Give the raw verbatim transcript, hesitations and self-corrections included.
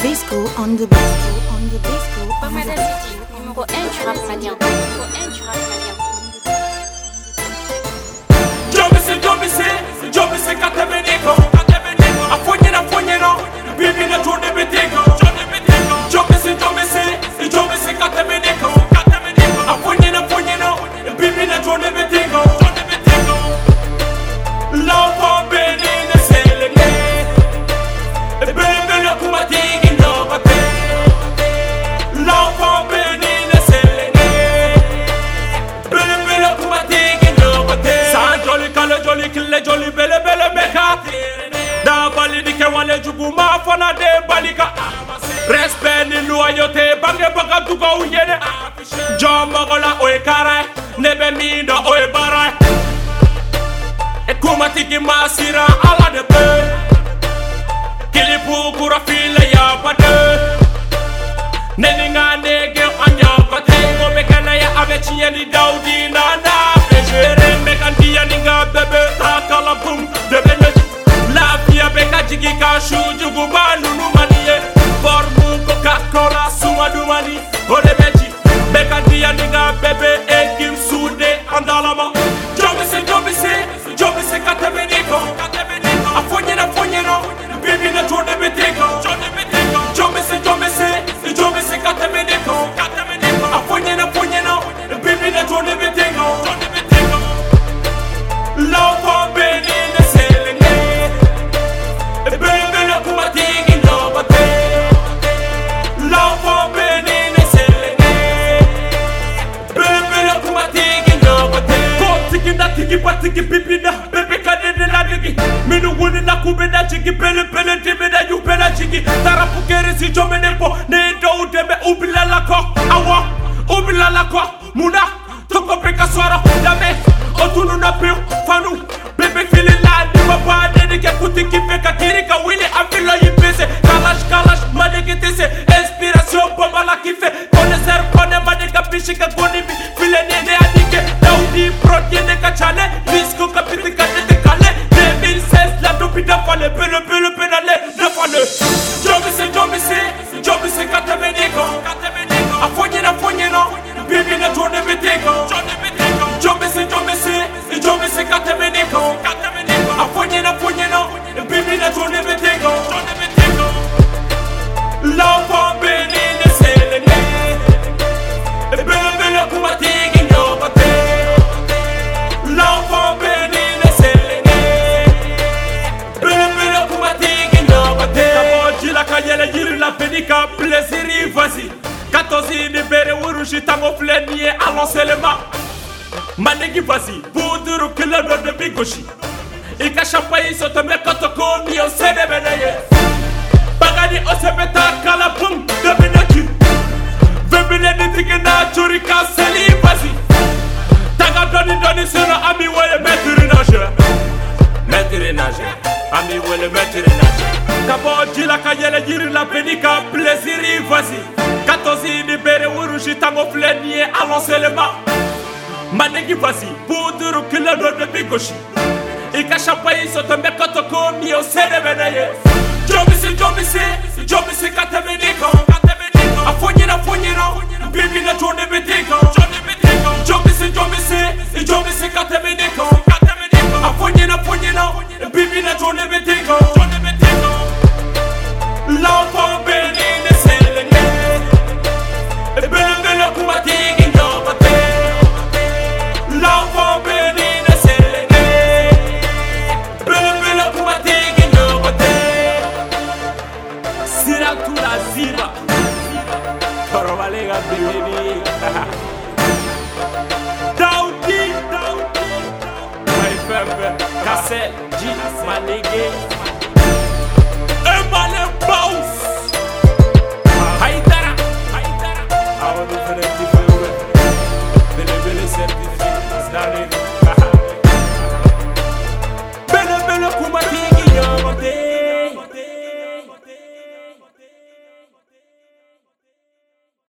Besco, on the Besco, on the Besco. Bamada City, numéro un du rap malien. Numéro un du rap malien. Jobisi, Jobisi, Jobisi katebeniko, afonyena, afonyena, bibi na jone beteko. Jobisi, Jobisi, Jobisi katebeniko, afonyena, afonyena, bibi na jone beteko. L'enfant béni ne sait le nez, bébé le kumatigi no bate. L'enfant béni ne sait le nez, bébé le kumatigi no bate. Sa joli kale joli kille joli bele bele meka. Da bali di ke wale jugu ma fana de balika. Respect ni loyauté bange baka duga uyene. Jomba gola oe kare, nebe mindo oe barai. Kumatigi masira ala de be Kilipu kura file ya bade Neninga nege anya bate Ngome kana ya abechi yeni daudi nana Plejere mekanti ya ninga bebe Takala boom debe neji Lafia beka jigi kashu Jugu manunu maniye Formu Coca-Cola suma dumani Ode beji Mekanti ya ninga bebe Egim sude andalama Jobisi jobisi Jobisi katebeniko, afonyena afonyena, bibi na jone beteko. Jobisi jobisi, Jobisi katebeniko, afonyena afonyena, bibi na jone beteko. L'enfant béni ne sait le nez, bébé le kumatigi no bate. L'enfant béni ne sait le nez, bébé le kumatigi no bate. Kotiki na tiki patiki pipi na. Minu wuni na kubeda chiki pele pele tibe da yu pela chiki Tarapu kere si jome nepo ne do udeme ubila lako Awa ubila lako muna toko peka swara Dame otunu na piu fanu Bebe fili la di wapa dede ke kutiki peka kirika wili Amilo yipese kalash kalash madeke tese Inspiration bomba la kife Kone ser kone madeka pishika goni mi File nene adike Daudi prod yene kachale Disco kapiti kadete kale Pida fale, pele pele penale, ne fale. Jobisi jobisi, Jobisi katebeniko, afonyena afonyena, bibi na jone beteko. Jobisi jobisi, Jobisi katebeniko, afonyena afonyena, bibi na jone beteko. L'enfant béni ne sait le nez, bébé le kumatigi no bate. L'enfant béni ne sait le nez. Yele yiri la penika plaisir vas-y quatorze de bere wurushi tango flenie allons seulement manegi vas-y poudre que le de bigoshi et ka champagne soto me kotoko mi o sene benaye bagani o sebeta kala pum de benaki vebele de tigena churika seli vas-y taga doni doni sera ami wele mettre nage mettre nage ami wele mettre nage Kabo jila ka yele yiri la penika plaisir vas-y quatorze de bere wurushi tango flenie allons seulement manegi vas-y poudre que le de bigoshi et ka champagne soto me kotoko mi o sene benaye Jobisi jobisi Jobisi katebeniko afonyena afonyena bibi na jone beteko Jobisi jobisi Jobisi katebeniko afonyena afonyena bibi na jone beteko L'enfant béni ne sait le nez, bébé le kumatigi no bate. L'enfant béni ne sait le nez, bébé le kumatigi no bate. Sira tu la zira, korobalega baby. Daudi, Daudi, my family, cassette, G, my nigga.